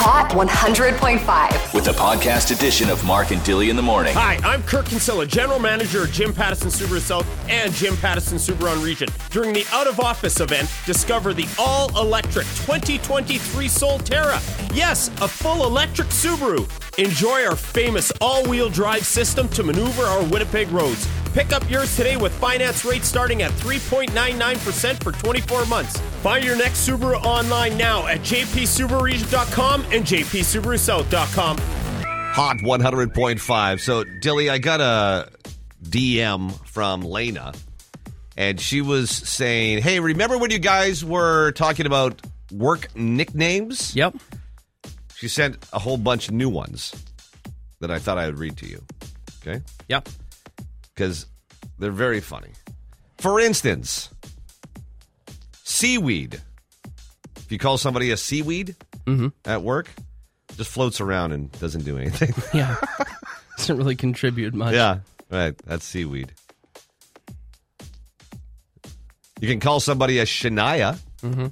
Hot 100.5. With the podcast edition of Mark and Dilly in the Morning. Hi, I'm Kirk Kinsella, General Manager of Jim Pattison Subaru South and Jim Pattison Subaru on Region. During the Out of Office event, discover the all-electric 2023 Solterra. Yes, a full electric Subaru. Enjoy our famous all-wheel drive system to maneuver our Winnipeg roads. Pick up yours today with finance rates starting at 3.99% for 24 months. Find your next Subaru online now at jpsubaruregion.com and jpsubarusouth.com. Hot 100.5. So, Dilly, I got a DM from Lena, and she was saying, hey, remember when you guys were talking about work nicknames? Yep. She sent a whole bunch of new ones that I thought I would read to you. Okay? Yep. Because they're very funny. For instance, seaweed. If you call somebody a seaweed at work, just floats around and doesn't do anything. Yeah. Doesn't really contribute much. Yeah, right. That's seaweed. You can call somebody a Shania. Mm-hmm.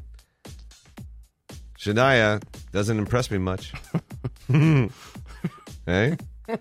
Shania doesn't impress me much. Hey?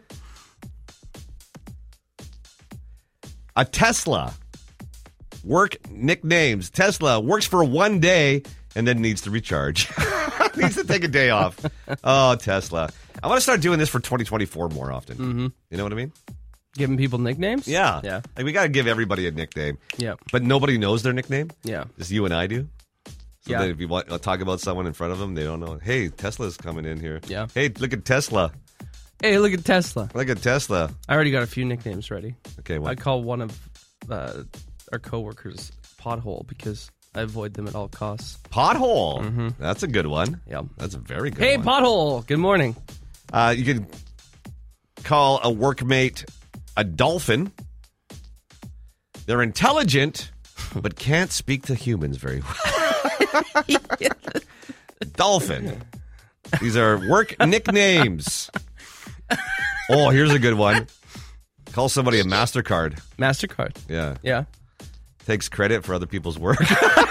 A Tesla. Work nicknames. Tesla works for one day and then needs to recharge. Needs to take a day off. Oh, Tesla. I want to start doing this for 2024 more often. Mm-hmm. You know what I mean? Giving people nicknames? Yeah. Yeah. Like, we got to give everybody a nickname. Yeah. But nobody knows their nickname? Yeah. Just you and I do? So Yeah. then if you want to talk about someone in front of them, they don't know. Hey, Tesla's coming in here. Yeah. Hey, look at Tesla. Hey, look at Tesla. Look at Tesla. I already got a few nicknames ready. Okay, what? I call one of our coworkers Pothole because I avoid them at all costs. Pothole. Mm-hmm. That's a good one. Yeah. That's a very good Hey, one. Pothole. Good morning. You can call a workmate a dolphin. They're intelligent, but can't speak to humans very well. Dolphin. These are work nicknames. Oh, here's a good one. Call somebody a MasterCard. MasterCard. Yeah. Yeah. Takes credit for other people's work.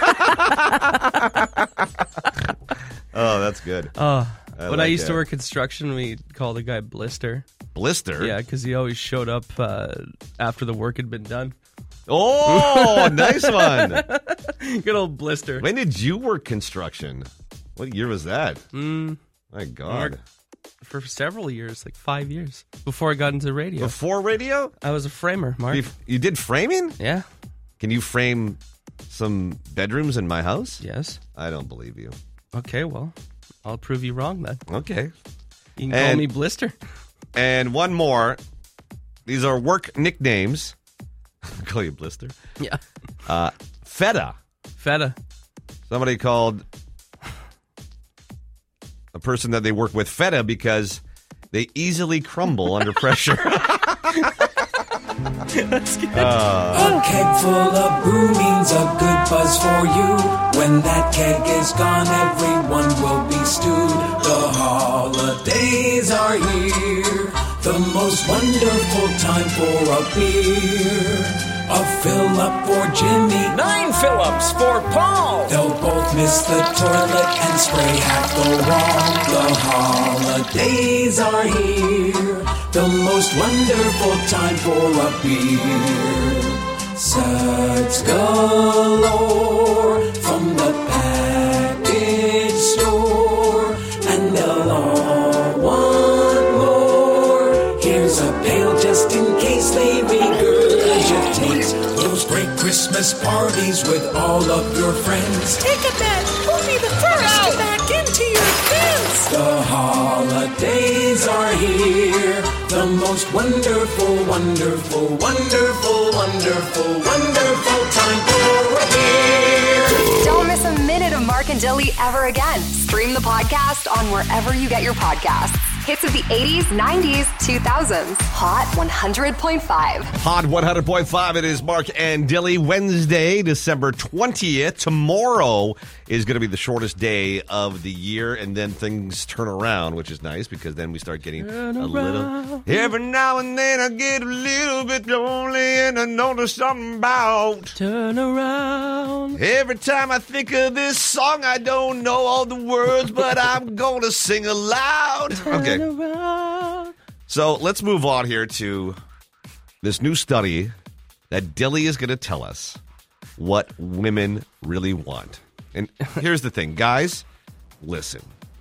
Oh, that's good. When I used to work construction, we called a guy Blister. Blister? Yeah, because he always showed up after the work had been done. Oh, nice one. Good old Blister. When did you work construction? What year was that? My God. For several years, like 5 years, before I got into radio. Before radio? I was a framer, Mark. You did framing? Yeah. Can you frame some bedrooms in my house? Yes. I don't believe you. Okay, well, I'll prove you wrong then. Okay. You can call me Blister. And one more. These are work nicknames. I'll call you Blister. Yeah. Feta. Feta. Somebody called a person that they work with Feta because they easily crumble under pressure. That's good. A keg full of brew means a good buzz for you. When that keg is gone, everyone will be stewed. The holidays are here, the most wonderful time for a beer. A fill-up for Jimmy, 9 fill-ups for Paul. They'll both miss the toilet and spray half the wall. The holidays are here, the most wonderful time for a beer. Suds galore from the package store, and they'll all want more. Here's a pail just in case they regurgitate those great Christmas parties with all of your friends. Take a bet. Who'll be the first to back into your fence? The holidays are here, the most wonderful, wonderful, wonderful, wonderful, wonderful time for a beer. Don't miss a minute of Mark and Dilly ever again. Stream the podcast on wherever you get your podcasts. Hits of the 80s, 90s, 2000s. Hot 100.5. Hot 100.5. It is Mark and Dilly. Wednesday, December 20th. Tomorrow is going to be the shortest day of the year, and then things turn around, which is nice because then we start getting little. Every now and then I get a little bit lonely, and I know there's something about. Turn around. Every time I think of this song, I don't know all the words, but I'm going to sing aloud. Okay. Turn around. So let's move on here to this new study that Dilly is going to tell us what women really want. And here's the thing, guys, listen.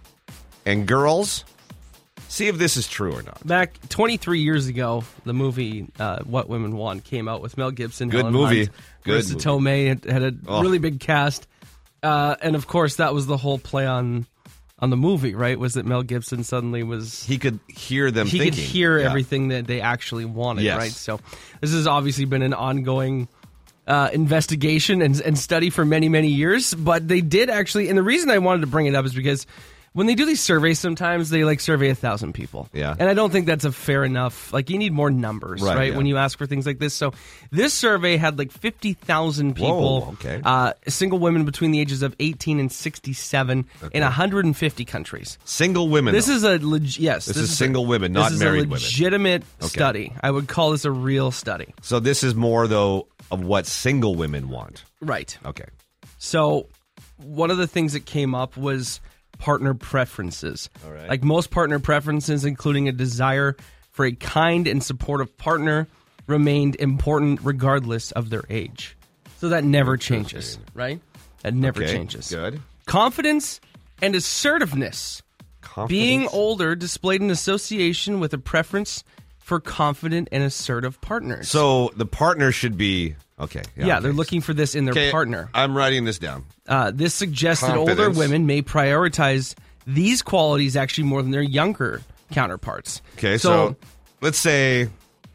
And girls, see if this is true or not. Back 23 years ago, the movie What Women Want came out with Mel Gibson. Good Helen movie. Hunt, Good Marissa movie. Tomei. It had a really big cast. And, of course, that was the whole play on the movie, right? Was that Mel Gibson suddenly was... He could hear them He thinking. could hear Yeah. everything that they actually wanted, Yes. right? So this has obviously been an ongoing investigation and study for many, many years. But they did actually... And the reason I wanted to bring it up is because... When they do these surveys, sometimes they survey 1,000 people. Yeah. And I don't think that's a fair enough. You need more numbers, right? Yeah. When you ask for things like this. So this survey had 50,000 people. Whoa, okay. Single women between the ages of 18 and 67 in 150 countries. Single women. This though. is a this is single women, not this married is a women. legitimate study. I would call this a real study. So this is more, though, of what single women want. Right. Okay. So one of the things that came up was partner preferences. All right. Like most partner preferences, including a desire for a kind and supportive partner, remained important regardless of their age. So that never changes, right? That never Okay, changes. good. Confidence and assertiveness. Being older displayed an association with a preference for confident and assertive partners. So the partner should be... Okay. yeah, okay. they're looking for this in their Okay, partner. I'm writing this down. This suggests that older Confidence. women may prioritize these qualities actually more than their younger counterparts. Okay, so let's say,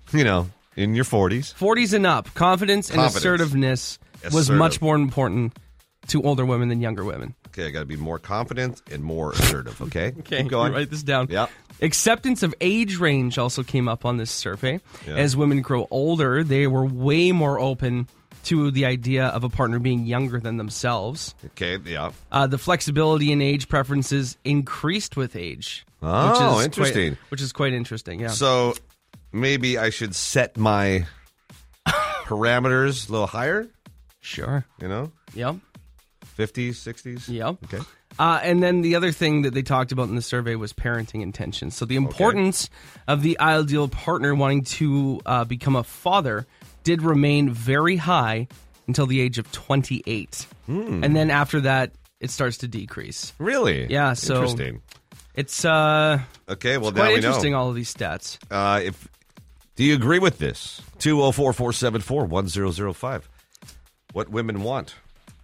in your 40s. 40s and up, confidence and Confidence. assertiveness was Assertive. much more important to older women than younger women. Okay, I got to be more confident and more assertive, okay? Okay, Keep going. write this down. Yep. Acceptance of age range also came up on this survey. Yeah. As women grow older, they were way more open to the idea of a partner being younger than themselves. Okay, yeah. The flexibility in age preferences increased with age. Oh, which is interesting. Which is quite interesting, yeah. So maybe I should set my parameters a little higher, Sure. Yep. 50s, 60s? Yep. Okay. And then the other thing that they talked about in the survey was parenting intentions. So the importance of the ideal partner wanting to become a father did remain very high until the age of 28. And then after that, it starts to decrease. Really? Yeah, so Interesting. It's Okay, well, now quite we interesting, know. all of these stats. Do you agree with this? 204-474-1005. What women want.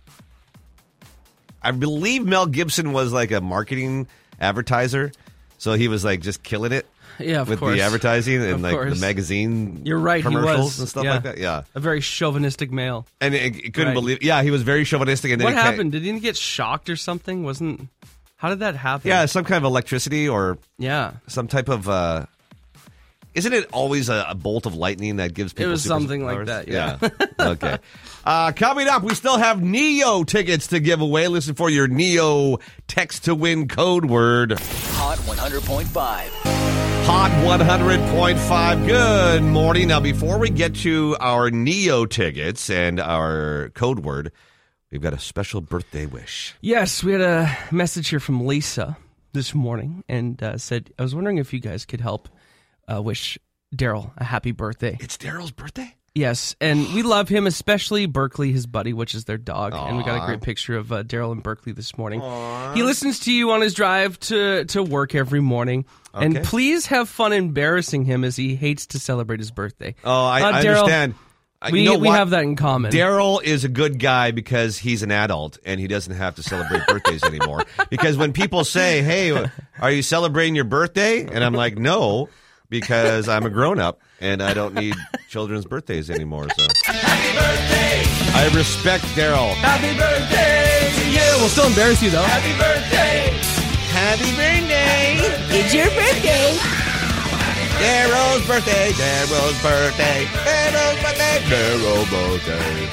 I believe Mel Gibson was like a marketing advertiser, so he was like just killing it Yeah, of with course. the advertising and Of like course. the magazine You're right, he commercials was. and stuff Yeah. like that. Yeah. A very chauvinistic male. And it couldn't Right. believe. Yeah, he was very chauvinistic. And then What it ca- happened? Did he get shocked or something? How did that happen? Yeah, some kind of electricity or Yeah. some type of. Isn't it always a bolt of lightning that gives people? was something like superpowers? that, yeah. Okay. Coming up, we still have Neo tickets to give away. Listen for your Neo text to win code word. Hot 100.5. Hot 100.5. Good morning. Now, before we get to our Neo tickets and our code word, we've got a special birthday wish. Yes, we had a message here from Lisa this morning and said, I was wondering if you guys could help wish Daryl a happy birthday. It's Daryl's birthday? Yes, and we love him, especially Berkeley, his buddy, which is their dog. And we got a great picture of Daryl and Berkeley this morning. He listens to you on his drive to work every morning. Okay. And please have fun embarrassing him as he hates to celebrate his birthday. Oh, I Daryl, understand. We, You know we what? have that in common. Daryl is a good guy because he's an adult and he doesn't have to celebrate birthdays anymore. Because when people say, hey, are you celebrating your birthday? And I'm like, no, because I'm a grown-up and I don't need children's birthdays anymore. So happy birthday! I respect Daryl. Happy birthday to you! We'll still embarrass you, though. Happy birthday! Happy birthday. It's your birthday. Daryl's birthday. Daryl's birthday. Daryl's birthday. Daryl's birthday.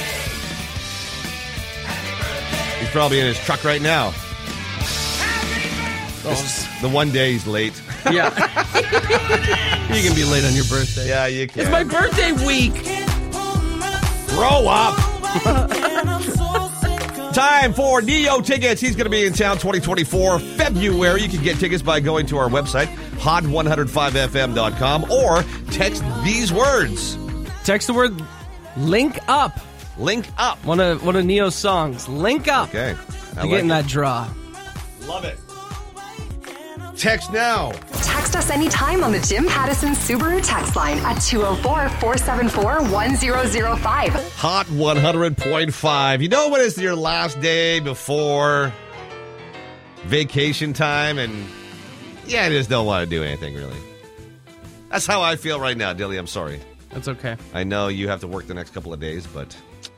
He's probably in his truck right now. The one day he's late. Yeah. You can be late on your birthday. Yeah, you can. It's my birthday week. Grow up. Time for Neo tickets. He's going to be in town 2024 February. You can get tickets by going to our website, hot105fm.com, or text these words. Text the word "link up." Link up. One of Neo's songs. Link up. Okay. To get in that draw. Love it. Text now. Text us anytime on the Jim Pattison Subaru text line at 204-474-1005. Hot 100.5. You know when it's your last day before vacation time and you just don't want to do anything, really. That's how I feel right now, Dilly. I'm sorry. That's okay. I know you have to work the next couple of days, but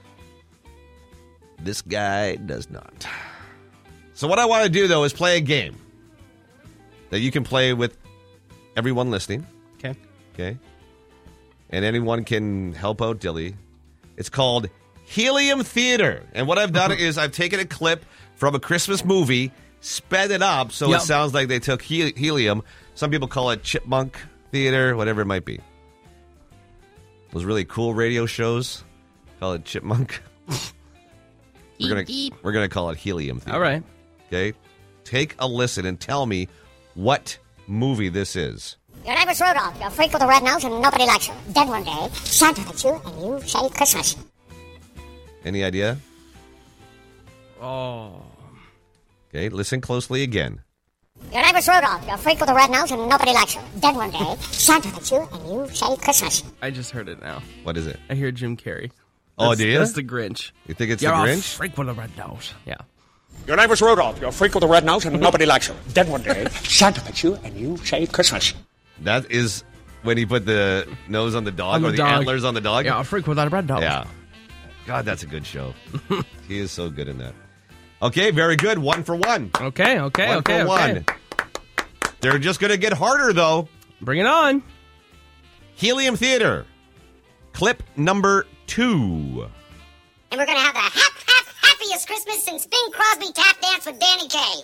this guy does not. So what I want to do, though, is play a game that you can play with everyone listening. Okay. And anyone can help out Dilly. It's called Helium Theater. And what I've done is I've taken a clip from a Christmas movie, sped it up so it sounds like they took helium. Some people call it Chipmunk Theater, whatever it might be. Those really cool radio shows, call it Chipmunk. We're gonna call it Helium Theater. All right. Okay? Take a listen and tell me what movie this is. Your name is Rudolph. You're a freak with a red nose and nobody likes you. Then one day, Santa hits you and you say Christmas. Any idea? Oh. Okay, listen closely again. Your name is Rudolph. You're a freak with a red nose and nobody likes you. Then one day, Santa hits you and you say Christmas. I just heard it now. What is it? I hear Jim Carrey. Oh, do you? That's the Grinch. You think it's You're the a Grinch? freak with a red nose. Yeah. Your name is Rudolph. You're a freak with a red nose and nobody likes you. Then one day, Santa hits you and you say Christmas. That is when he put the nose on the dog or the antlers on the dog? Yeah, a freak with a red nose. Yeah. God, that's a good show. He is so good in that. Okay, very good. 1 for 1. Okay. One for one. They're just going to get harder, though. Bring it on. Helium Theater. Clip number 2. And we're going to have the happiest Christmas since Bing Crosby tap danced with Danny Kaye.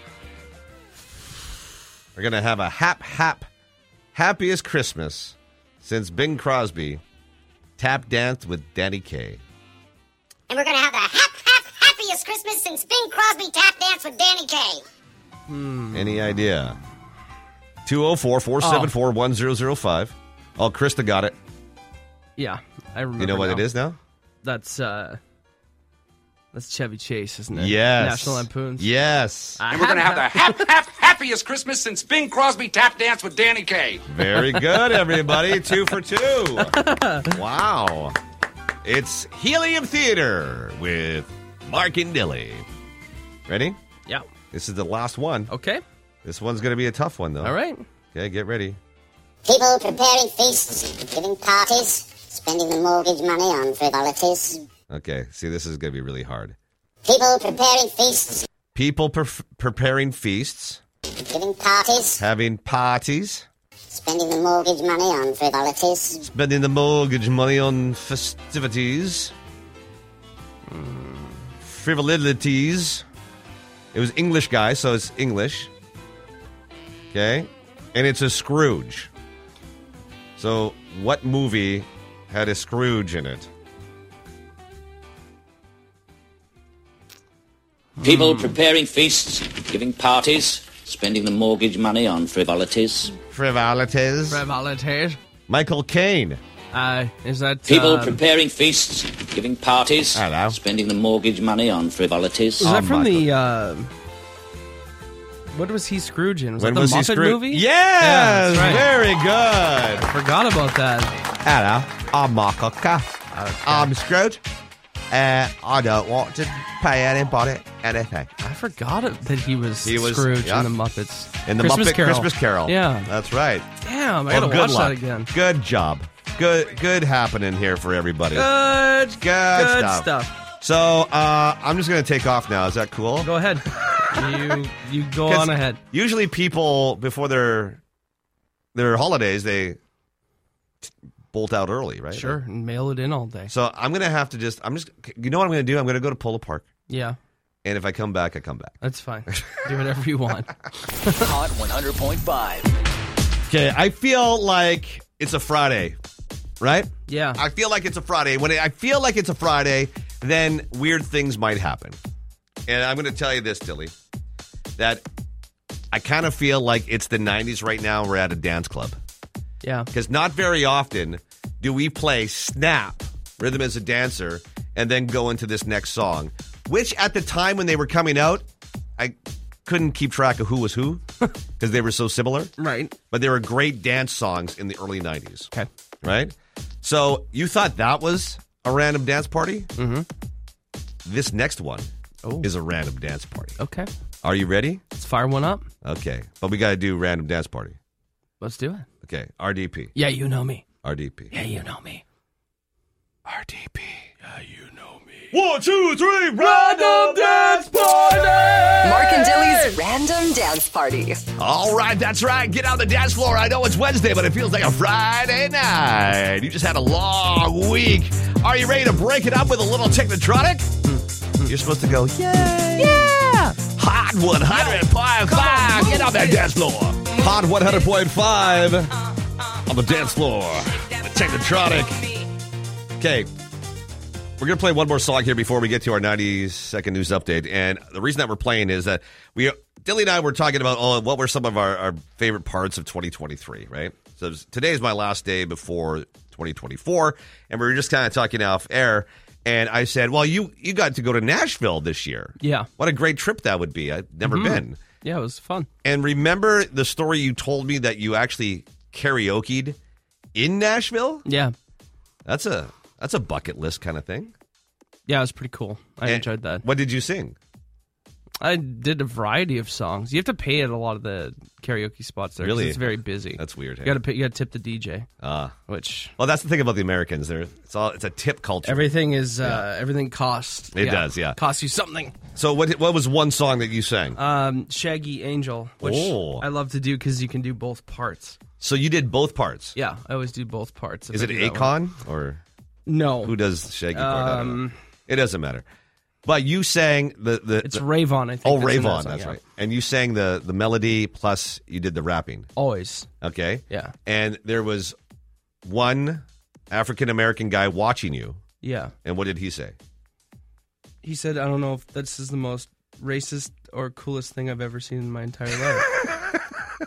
We're going to have a happiest Christmas since Bing Crosby tap danced with Danny Kaye. And we're going to have the happiest Christmas since Bing Crosby tap danced with Danny Kaye. Any idea? 204-474-1005. Oh, Krista got it. Yeah, I remember. You know what now. it is now? That's Chevy Chase, isn't it? Yes. National Lampoons. Yes. And we're going to have the happiest Christmas since Bing Crosby tap danced with Danny Kaye. Very good, everybody. 2 for 2. Wow. It's Helium Theater with Mark and Dilly. Ready? Yeah. This is the last one. Okay. This one's going to be a tough one, though. All right. Okay, get ready. People preparing feasts, giving parties, spending the mortgage money on frivolities. Okay, see, this is going to be really hard. People preparing feasts. People preparing feasts. Giving parties. Having parties. Spending the mortgage money on frivolities. Spending the mortgage money on festivities. Frivolities. It was English, guys, so it's English. Okay? And it's a Scrooge. So, what movie had a Scrooge in it? People preparing feasts, giving parties, spending the mortgage money on frivolities. Frivolities. Frivolities. Michael Caine. Is that... People preparing feasts, giving parties, Hello. spending the mortgage money on frivolities. Was that from Michael. the... what was he Scrooge in? Was When that the was he Muppet Scrooge? movie? Yes! Yeah, that's right. Very good. Forgot about that. Hello, I'm Michael Caine. I'm Scrooge. I don't want to pay anybody anything. I forgot that he was Scrooge yeah. in the Muppets. In the Christmas Muppet Carol. Christmas Carol. Yeah. That's right. Damn, I Well, gotta good watch luck. that again. Good job. Good happening here for everybody. Good Good stuff. So, I'm just going to take off now. Is that cool? Go ahead. You go on ahead. Usually people, before their holidays, they bolt out early, right? Sure, and mail it in all day. So I'm going to have to you know what I'm going to do? I'm going to go to Polo Park. Yeah. And if I come back, I come back. That's fine. Do whatever you want. Hot 100.5. Okay, I feel like it's a Friday, right? Yeah. I feel like it's a Friday. When I feel like it's a Friday, then weird things might happen. And I'm going to tell you this, Dilly, that I kind of feel like it's the 90s right now. We're at a dance club. Yeah. Because not very often do we play Snap, Rhythm as a Dancer, and then go into this next song, which at the time when they were coming out, I couldn't keep track of who was who because they were so similar. Right. But they were great dance songs in the early 90s. Okay. Right? So you thought that was a random dance party? Mm-hmm. This next one is a random dance party. Okay. Are you ready? Let's fire one up. Okay. But we got to do random dance party. Let's do it. Okay. RDP. Yeah, you know me. RDP. Yeah, you know me. RDP. Yeah, you know me. 1, 2, 3, random dance party! Mark and Dilly's Random Dance Party. All right, that's right. Get on the dance floor. I know it's Wednesday, but it feels like a Friday night. You just had a long week. Are you ready to break it up with a little Technotronic? You're supposed to go, yay! Yeah! Hot 100.5. Get on that dance floor. Hot 100.5 on the dance floor. The Technotronic. Okay. We're going to play one more song here before we get to our 90-second news update. And the reason that we're playing is that Dilly and I were talking about what were some of our favorite parts of 2023, right? So today is my last day before 2024, and we were just kind of talking off air. And I said, well, you got to go to Nashville this year. Yeah. What a great trip that would be. I've never been. Yeah, it was fun. And remember the story you told me that you actually karaoke'd in Nashville? Yeah. That's a bucket list kind of thing. Yeah, it was pretty cool. I enjoyed that. What did you sing? I did a variety of songs. You have to pay at a lot of the karaoke spots there. 'Cause Really? it's very busy. That's weird. You got to tip the DJ. Which Well, that's the thing about the Americans. It's a tip culture. everything is everything costs. It does, yeah. Costs you something. So what was one song that you sang? Shaggy Angel, which I love to do because you can do both parts. So you did both parts. Yeah, I always do both parts. Is it Akon or no? Who does Shaggy part? I don't know. It doesn't matter. But you sang the It's Rayvon, I think. Oh, that's in that Rayvon, song, that's yeah. right. And you sang the melody plus you did the rapping. Always. Okay. Yeah. And there was one African American guy watching you. Yeah. And what did he say? He said, I don't know if this is the most racist or coolest thing I've ever seen in my entire life.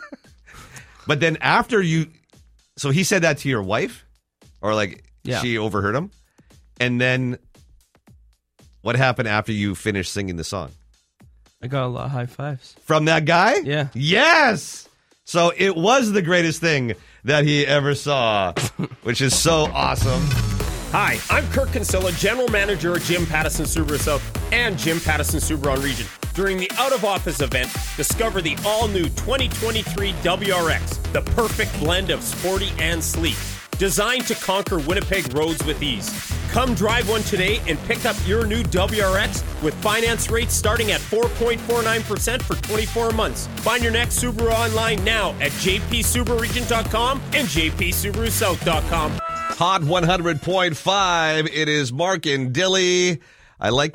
But then after so he said that to your wife? Or she overheard him? And then what happened after you finished singing the song? I got a lot of high fives. From that guy? Yeah. Yes! So it was the greatest thing that he ever saw, which is so awesome. Hi, I'm Kirk Kinsella, General Manager at Jim Pattison Subaru South and Jim Pattison Subaru on Region. During the out-of-office event, discover the all-new 2023 WRX, the perfect blend of sporty and sleek. Designed to conquer Winnipeg roads with ease. Come drive one today and pick up your new WRX with finance rates starting at 4.49% for 24 months. Find your next Subaru online now at jpsubaruregion.com and jpsubarusouth.com. Hot 100.5. It is Mark and Dilly. I like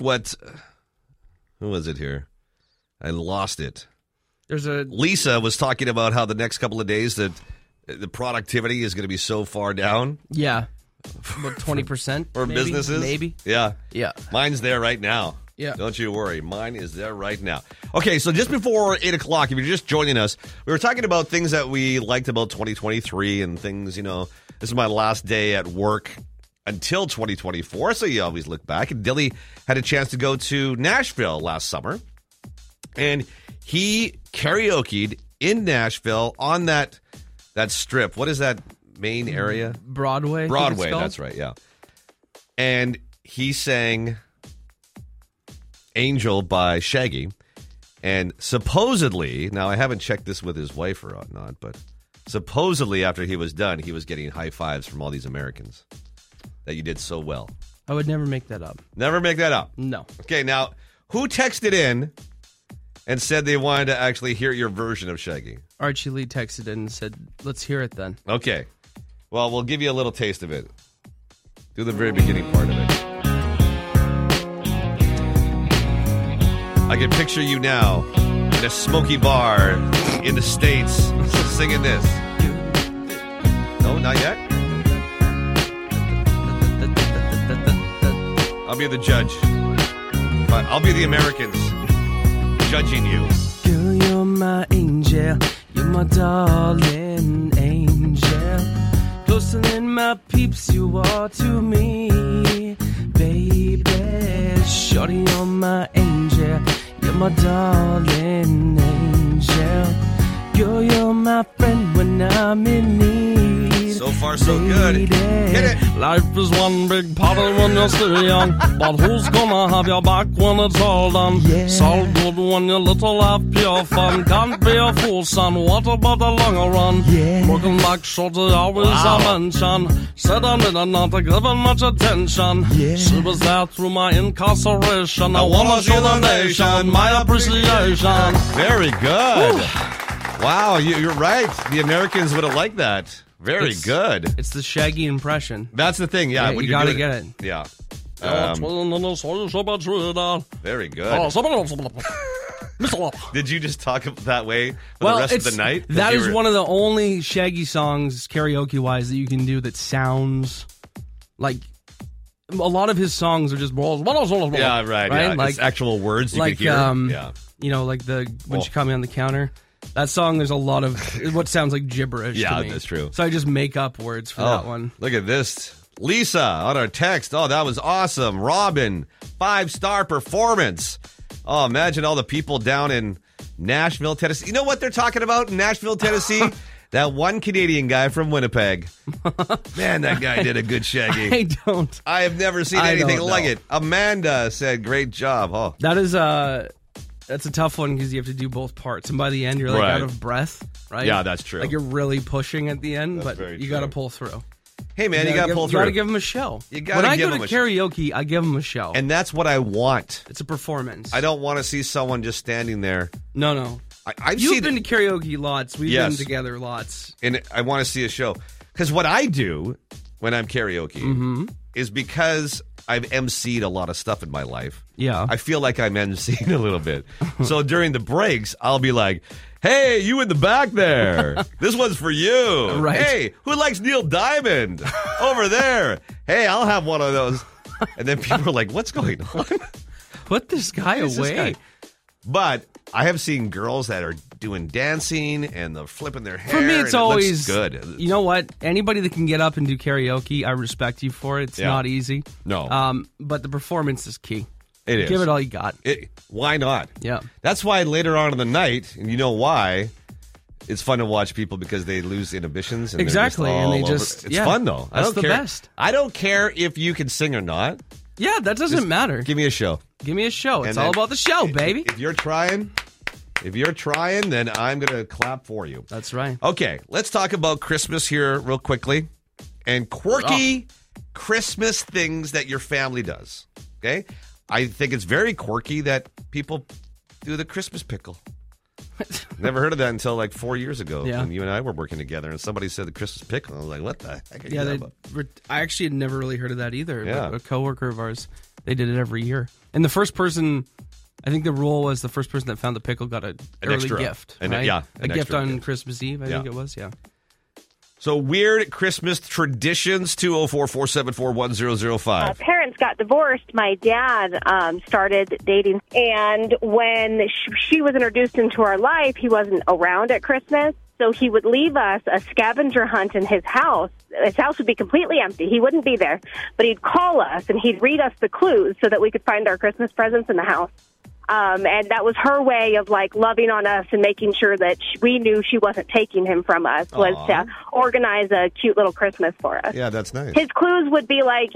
who was it here? I lost it. Lisa was talking about how the next couple of days that the productivity is going to be so far down. Yeah. About 20%. For maybe, businesses? Maybe. Yeah. Yeah. Mine's there right now. Yeah. Don't you worry. Mine is there right now. Okay, so just before 8 o'clock, if you're just joining us, we were talking about things that we liked about 2023 and things, this is my last day at work until 2024, so you always look back. And Dilly had a chance to go to Nashville last summer, and he karaoke'd in Nashville on that strip. What is that main area? Broadway. Broadway, that's right, yeah. And he sang Angel by Shaggy. And supposedly, now I haven't checked this with his wife or not, but supposedly after he was done, he was getting high fives from all these Americans that you did so well. I would never make that up. Never make that up? No. Okay, now, who texted in and said they wanted to actually hear your version of Shaggy. Archie Lee texted in and said, let's hear it then. Okay. Well, we'll give you a little taste of it. Do the very beginning part of it. I can picture you now in a smoky bar in the States singing this. No, not yet? I'll be the judge. But I'll be the Americans judging you. Girl, you're my angel. You're my darling angel. Closer than my peeps you are to me. Baby, shorty, you're my angel. You're my darling angel. Girl, you're my friend when I'm in need. So far, so good. Hit it. Life is one big party when you're still young. But who's gonna have your back when it's all done? Yeah. It's all good when you're little, have pure fun. Can't be a fool, son. What about the longer run? Yeah. Looking back, shorty, always a mention. Said I did not given much attention. Yeah. She was there through my incarceration. I wanna show the nation my appreciation. Very good. Wow, you're right. The Americans would have liked that. Very good. It's the Shaggy impression. That's the thing, yeah. You gotta get it. Yeah. Very good. Did you just talk that way for the rest of the night? That is one of the only Shaggy songs, karaoke-wise, that you can do that sounds like... A lot of his songs are just... Yeah, right? Yeah. Like, it's actual words you like, can hear. Yeah. You know, like When She Caught Me on the Counter... That song, there's a lot of what sounds like gibberish to me. That's true. So I just make up words for that one. Look at this. Lisa on our text. Oh, that was awesome. Robin, 5-star performance. Oh, imagine all the people down in Nashville, Tennessee. You know what they're talking about in Nashville, Tennessee? That one Canadian guy from Winnipeg. Man, that guy did a good Shaggy. I have never seen anything like it. Amanda said, great job. Oh, that is That's a tough one because you have to do both parts. And by the end, you're like out of breath, right? Yeah, that's true. Like you're really pushing at the end, that's but you got to pull through. Hey, man, you got to pull through. You got to give them a show. When I go to karaoke, I give them a show. And that's what I want. It's a performance. I don't want to see someone just standing there. No. You've been to karaoke lots. We've been together lots. And I want to see a show. Because what I do when I'm karaoke is because I've emceed a lot of stuff in my life. Yeah. I feel like I'm emceeing a little bit. So during the breaks, I'll be like, hey, you in the back there. This one's for you. Right. Hey, who likes Neil Diamond? Over there. Hey, I'll have one of those. And then people are like, what's going on? Put this guy away. But I have seen girls that are doing dancing and they're flipping their hair. For me, it's always good. You know what? Anybody that can get up and do karaoke, I respect you for it. It's not easy. No. But the performance is key. It is. Give it all you got. Why not? Yeah. That's why later on in the night, and you know why, it's fun to watch people because they lose inhibitions. And exactly. It's fun, though. That's the best. I don't care if you can sing or not. Yeah, that doesn't matter. Give me a show. Give me a show. It's all about the show, baby. If you're trying, then I'm going to clap for you. That's right. Okay, let's talk about Christmas here real quickly and quirky Christmas things that your family does. Okay? I think it's very quirky that people do the Christmas pickle. Never heard of that until like 4 years ago when you and I were working together and somebody said the Christmas pickle. I was like, what the heck? I actually had never really heard of that either. Yeah. A coworker of ours, they did it every year. And the first person, I think the rule was the first person that found the pickle got an early extra gift. An gift on gift. Christmas Eve, I think it was, So weird Christmas traditions, 204-474-1005. Parents got divorced. My dad started dating. And when she was introduced into our life, he wasn't around at Christmas. So he would leave us a scavenger hunt in his house. His house would be completely empty. He wouldn't be there. But he'd call us and he'd read us the clues so that we could find our Christmas presents in the house. And that was her way of like loving on us and making sure that we knew she wasn't taking him from us, was to organize a cute little Christmas for us. Yeah, that's nice. His clues would be like,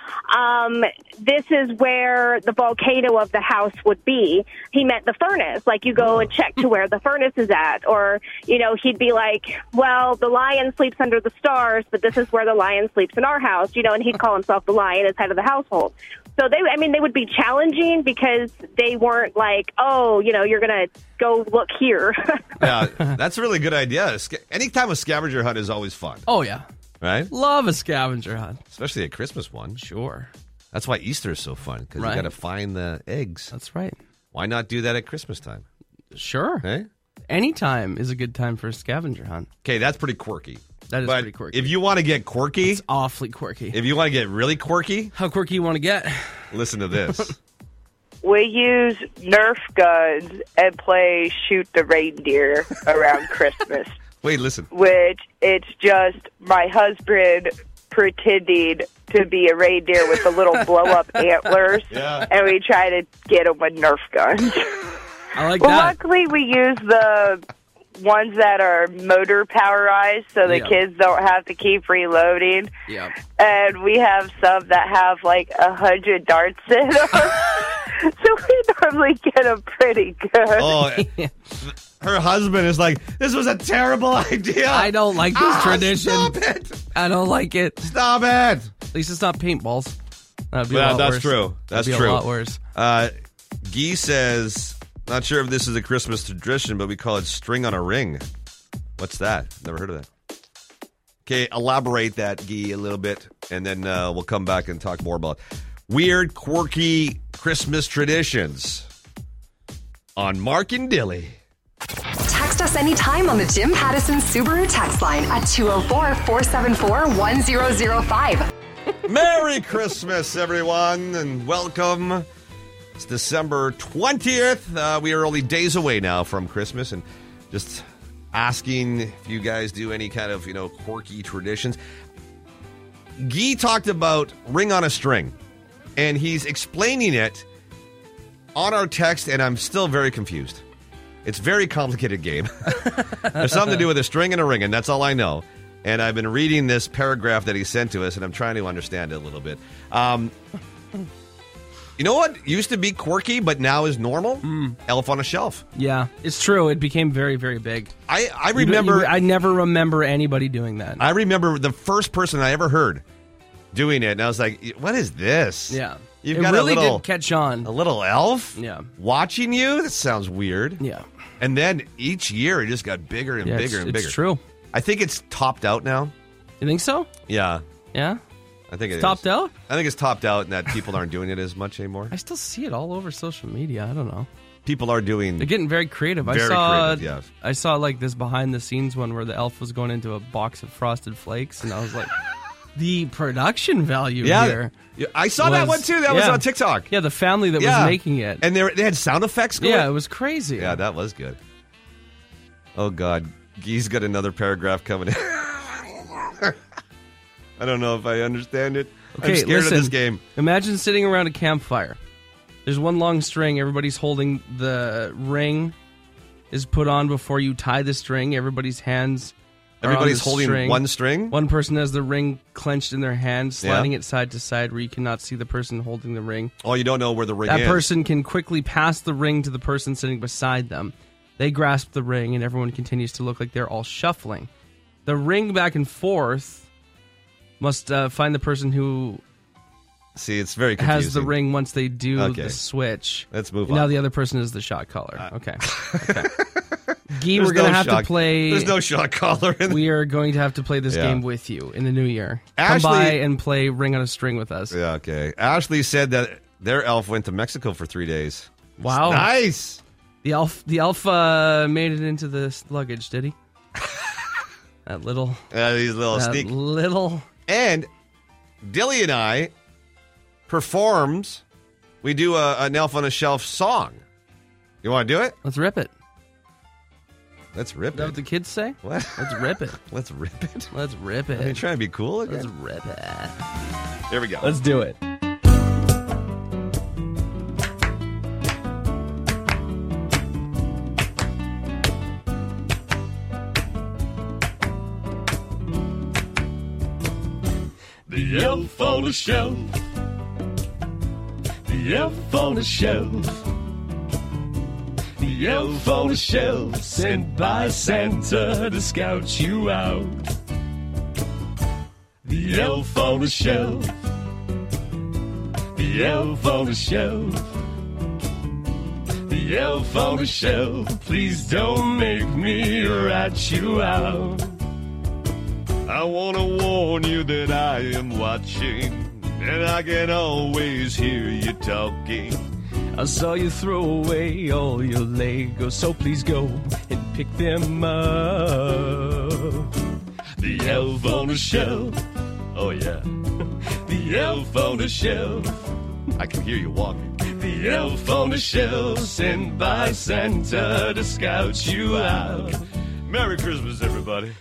this is where the volcano of the house would be. He meant the furnace. Like you go and check to where the furnace is at. Or, he'd be like, well, the lion sleeps under the stars, but this is where the lion sleeps in our house, and he'd call himself the lion as head of the household. So they would be challenging because they weren't like, oh, you're going to go look here. Yeah, that's a really good idea. Anytime a scavenger hunt is always fun. Oh, yeah. Right? Love a scavenger hunt. Especially a Christmas one. Sure. That's why Easter is so fun, because you got to find the eggs. That's right. Why not do that at Christmas time? Sure. Hey? Anytime is a good time for a scavenger hunt. Okay, that's pretty quirky. That is pretty quirky. If you want to get quirky... It's awfully quirky. If you want to get really quirky... How quirky you want to get? Listen to this. We use Nerf guns and play shoot the reindeer around Christmas. Wait, listen. Which it's just my husband pretending to be a reindeer with the little blow-up antlers, and we try to get him with Nerf guns. I like that. Luckily, we use the ones that are motor powerized, so the kids don't have to keep reloading. Yeah. And we have some that have like 100 darts in them. So we normally get them pretty good. Oh, her husband is like, this was a terrible idea. I don't like this tradition. Stop it. I don't like it. Stop it. At least it's not paintballs. That'd be a lot that's worse. true. That's That'd be true. a lot worse. Guy says, not sure if this is a Christmas tradition, but we call it string on a ring. What's that? Never heard of that. Okay, elaborate that, Guy, a little bit, and then we'll come back and talk more about weird, quirky Christmas traditions on Mark and Dilly. Text us anytime on the Jim Pattison Subaru text line at 204-474-1005. Merry Christmas, everyone, and welcome. It's December 20th. We are only days away now from Christmas, and just asking if you guys do any kind of, quirky traditions. Guy talked about ring on a string, and he's explaining it on our text, and I'm still very confused. It's a very complicated game. There's something to do with a string and a ring, and that's all I know. And I've been reading this paragraph that he sent to us, and I'm trying to understand it a little bit. You know what used to be quirky, but now is normal? Elf on a Shelf. Yeah, it's true. It became very, very big. I remember... I never remember anybody doing that. I remember the first person I ever heard doing it, and I was like, what is this? Yeah. You've it got really a little, did catch on. A little elf? Yeah. Watching you? That sounds weird. Yeah. And then each year it just got bigger and bigger and bigger. It's true. I think it's topped out now. You think so? Yeah. Yeah? I think it's topped out? I think it's topped out and that people aren't doing it as much anymore. I still see it all over social media. I don't know. People are doing... They're getting very creative. Creative, yes. I saw like this behind the scenes one where the elf was going into a box of Frosted Flakes, and I was like, the production value here. Yeah, I saw that one too. That was on TikTok. Yeah, the family that was making it. And they had sound effects going. Yeah, it was crazy. Yeah, that was good. Oh, God. Guy's got another paragraph coming in. I don't know if I understand it. Okay, I'm scared of this game. Imagine sitting around a campfire. There's one long string. Everybody's holding the ring is put on before you tie the string. Everybody's hands Everybody's holding one string? One person has the ring clenched in their hand, sliding it side to side where you cannot see the person holding the ring. Oh, you don't know where the ring is. That person can quickly pass the ring to the person sitting beside them. They grasp the ring, and everyone continues to look like they're all shuffling. The ring back and forth must find the person who... See, it's very confusing. Has the ring once they do the switch. Let's move on. Now the other person is the shot caller. Okay. Guy, we're going to have to play... There's no shot caller. We are going to have to play this game with you in the new year. Ashley, come by and play Ring on a String with us. Yeah, okay. Ashley said that their elf went to Mexico for 3 days. Wow. Nice. The elf made it into the luggage, did he? That little... He's a little sneak. Little... And Dilly and I performs... We do an Elf on a Shelf song. You want to do it? Let's rip it. Let's rip Is that it. what the kids say? What? Let's rip it. Let's rip it. Let's rip it. Are you trying to be cool again? Let's rip it. Here we go. Let's do it. The elf on the shelf. The elf on the shelf. The elf on the shelf, sent by Santa to scout you out. The elf on the shelf. The elf on the shelf. The elf on the shelf. Please don't make me rat you out. I want to warn you that I am watching, and I can always hear you talking. I saw you throw away all your Legos, so please go and pick them up. The elf on the shelf. Oh, yeah. The elf on the shelf. I can hear you walking. The elf on the shelf, sent by Santa to scout you out. Merry Christmas, everybody.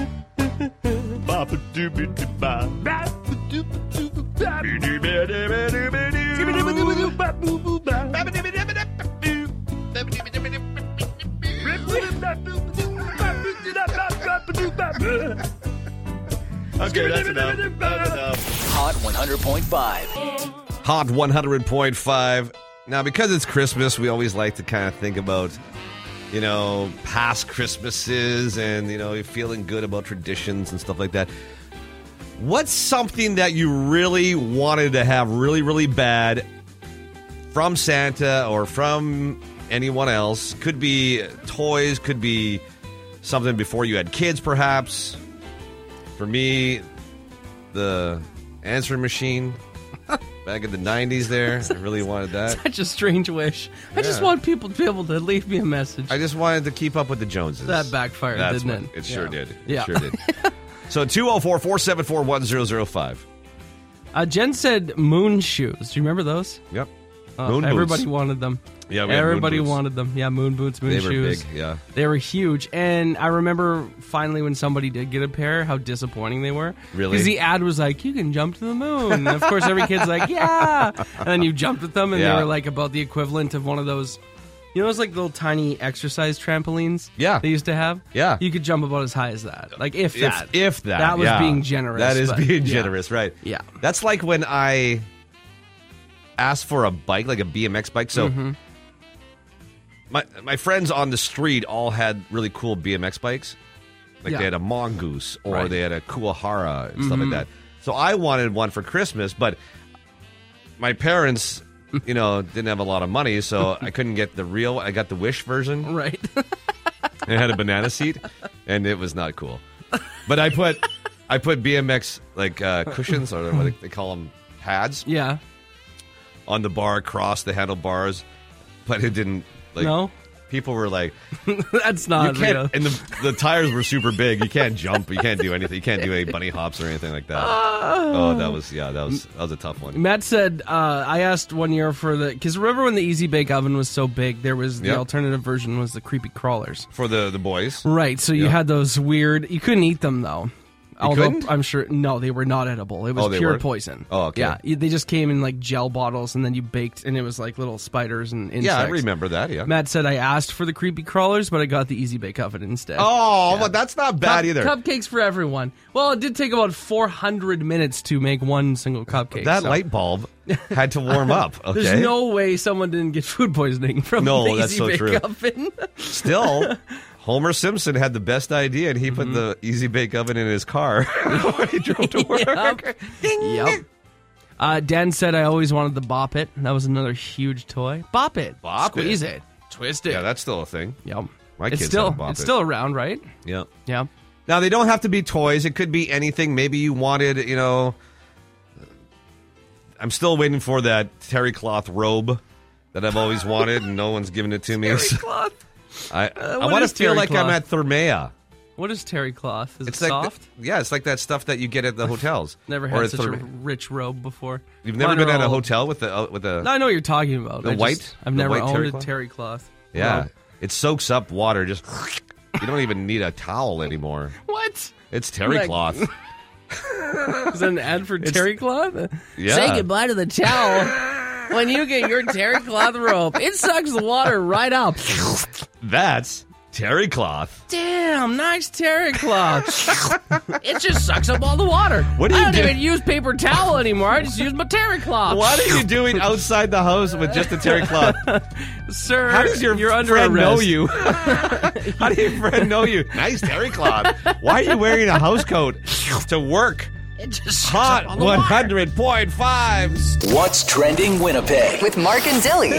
Okay, that's enough. Hot 100.5. Hot 100.5. Now, because it's Christmas, we always like to kind of think about, you know, past Christmases and, you know, feeling good about traditions and stuff like that. What's something that you really wanted to have really, really bad from Santa or from anyone else? Could be toys, could be something before you had kids, perhaps. For me, the answering machine back in the 90s there. I really wanted that. Such a strange wish. I just want people to be able to leave me a message. I just wanted to keep up with the Joneses. That backfired, didn't it? It sure did. Yeah. It sure did. So 204-474-1005. Jen said moon shoes. Do you remember those? Yep. Moon everybody wanted them. Yeah, everybody wanted them. Yeah, moon boots, moon shoes. They were big, yeah. They were huge. And I remember finally when somebody did get a pair, how disappointing they were. Really? Because the ad was like, you can jump to the moon. And of course, every kid's like, yeah. And then you jumped with them, and they were like about the equivalent of one of those, you know, those like little tiny exercise trampolines they used to have? Yeah. You could jump about as high as that. Like, if that. If that. That was being generous. That is being generous, right. Yeah. That's like when I asked for a bike, like a BMX bike. So my friends on the street all had really cool BMX bikes. Like they had a Mongoose or they had a Kuwahara and stuff like that. So I wanted one for Christmas, but my parents, you know, didn't have a lot of money, so I couldn't get the real. I got the Wish version. Right. It had a banana seat, and it was not cool. But I put BMX like cushions, or what they call them, pads. Yeah. On the bar, across the handlebars, but it didn't. Like, no. People were like, "That's not real." And the tires were super big. You can't jump. You can't do anything. You can't do any bunny hops or anything like that. Oh, that was a tough one. Matt said, I asked one year for because remember when the Easy Bake Oven was so big, there was the alternative version was the creepy crawlers for the boys. Right. So you had those weird. You couldn't eat them though. Couldn't? I'm sure, no, they were not edible. It was pure poison. Oh, okay. Yeah, they just came in like gel bottles, and then you baked, and it was like little spiders and insects. Yeah, I remember that, yeah. Matt said, I asked for the creepy crawlers, but I got the Easy Bake Oven instead. Oh, but that's not bad either. Cupcakes for everyone. Well, it did take about 400 minutes to make one single cupcake. That light bulb had to warm up, okay? There's no way someone didn't get food poisoning from the Easy Bake Oven. Still... Homer Simpson had the best idea, and he put the Easy Bake Oven in his car when he drove to work. Yep. Dan said, I always wanted the Bop It. That was another huge toy. Bop It. Squeeze it. Twist it. Yeah, that's still a thing. Yep. My kids have a Bop It. It's still around, right? Yep. Yeah. Now, they don't have to be toys. It could be anything. Maybe you wanted, you know... I'm still waiting for that terry cloth robe that I've always wanted, and no one's given it to me. Terry cloth? I want to feel like I'm at Thermea. What is terry cloth? Is it like soft? It's like that stuff that you get at the hotels. Never had such a rich robe before. You've never been at a hotel with the. No, I know what you're talking about. I've never owned a terry cloth. Yeah, robe. It soaks up water. Just you don't even need a towel anymore. What? It's terry cloth. Is that an ad for terry cloth? Yeah. Say goodbye to the towel. When you get your terry cloth robe, it sucks the water right up. That's terry cloth. Damn, nice terry cloth. It just sucks up all the water. What do you I don't even use paper towel anymore. I just use my terry cloth. What are you doing outside the house with just a terry cloth? Sir, how does your you're under friend arrest. know you? How do your friend know you? Nice terry cloth. Why are you wearing a house coat to work? It just Hot 100.5. What's trending Winnipeg? With Mark and Dilly.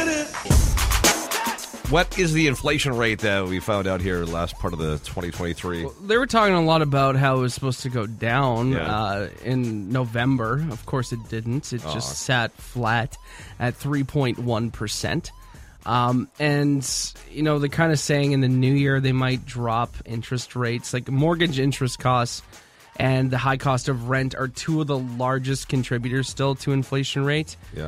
What is the inflation rate that we found out here last part of the 2023? They were talking a lot about how it was supposed to go down Yeah. in November. Of course, it didn't. It just sat flat at 3.1%. And, you know, they're kind of saying in the new year they might drop interest rates. Like mortgage interest costs and the high cost of rent are two of the largest contributors still to inflation rate. Yeah.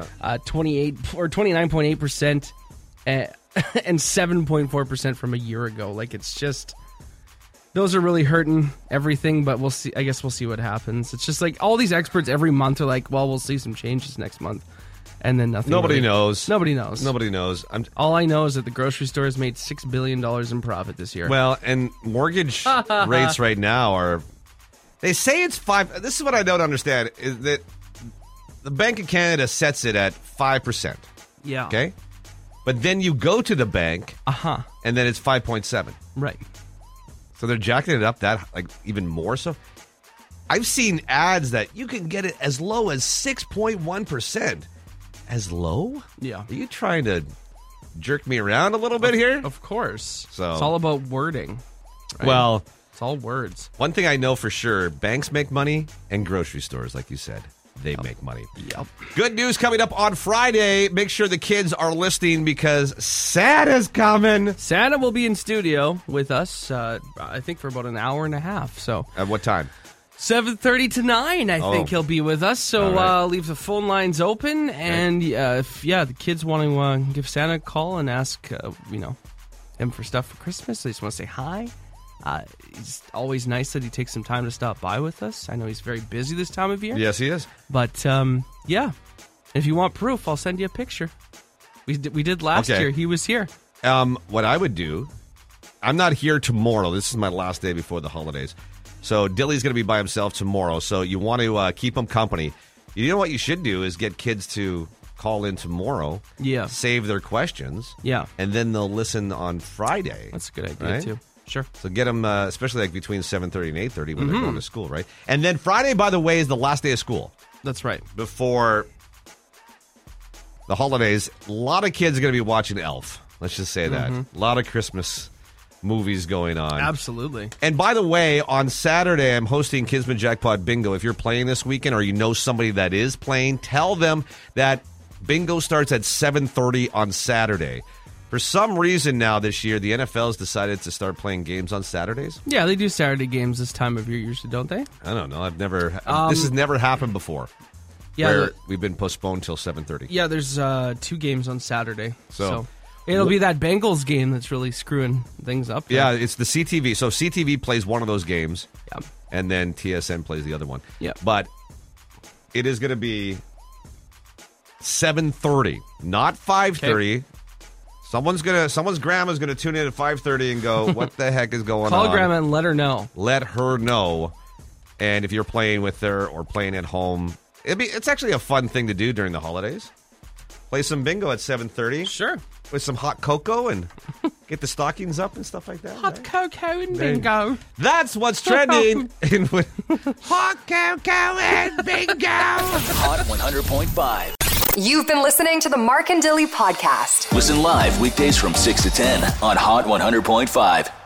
29.8% and 7.4% from a year ago. Like, it's just, those are really hurting everything, but we'll see. I guess we'll see what happens. It's just like all these experts every month are like, well, we'll see some changes next month. And then nothing. Nobody really. knows. Nobody knows. Nobody knows. All I know is that the grocery store has made $6 billion in profit this year. Well, and mortgage rates right now are, they say it's 5. This is what I don't understand, is that the Bank of Canada sets it at 5%. Yeah. Okay? But then you go to the bank, and then it's 5.7. Right. So they're jacking it up that, like, even more so. I've seen ads that you can get it as low as 6.1%. As low? Yeah. Are you trying to jerk me around a little bit here? Of course. So it's all about wording. Right? Well, it's all words. One thing I know for sure, banks make money and grocery stores, like you said, they make money. Yep. Good news coming up on Friday. Make sure the kids are listening because Santa's coming. Santa will be in studio with us, I think, for about an hour and a half. So at what time? 7:30 to 9, I think he'll be with us. So right. Leave the phone lines open. And if the kids want to give Santa a call and ask, him for stuff for Christmas, they just want to say hi. It's always nice that he takes some time to stop by with us. I know he's very busy this time of year. Yes, he is. But, if you want proof, I'll send you a picture. We did last year. He was here. What I would do, I'm not here tomorrow. This is my last day before the holidays. So Dilly's going to be by himself tomorrow. So you want to keep him company. You know what you should do is get kids to call in tomorrow. Yeah. Save their questions. Yeah. And then they'll listen on Friday. That's a good idea, right? too. Sure. So get them, especially like between 7:30 and 8:30 when they're going to school, right? And then Friday, by the way, is the last day of school. That's right. Before the holidays, a lot of kids are going to be watching Elf. Let's just say that. A lot of Christmas movies going on. Absolutely. And by the way, on Saturday, I'm hosting Kismet Jackpot Bingo. If you're playing this weekend or you know somebody that is playing, tell them that bingo starts at 7:30 on Saturday. For some reason now this year, the NFL has decided to start playing games on Saturdays. Yeah, they do Saturday games this time of year usually, don't they? I don't know. This has never happened before. Yeah, where we've been postponed till 7:30. Yeah, there's 2 games on Saturday. So it'll be that Bengals game that's really screwing things up. Yeah, it's the CTV. So CTV plays one of those games, and then TSN plays the other one. Yeah. But it is going to be 7:30, not 5:30. Okay. Someone's grandma's gonna tune in at 5:30 and go, "What the heck is going on?" Call grandma and let her know. Let her know. And if you're playing with her or playing at home, it's actually a fun thing to do during the holidays. Play some bingo at 7:30. Sure. With some hot cocoa and get the stockings up and stuff like that. Hot cocoa and bingo. That's what's trending. Hot cocoa and bingo. Hot 100.5. You've been listening to the Mark and Dilly podcast. Listen live weekdays from 6 to 10 on Hot 100.5.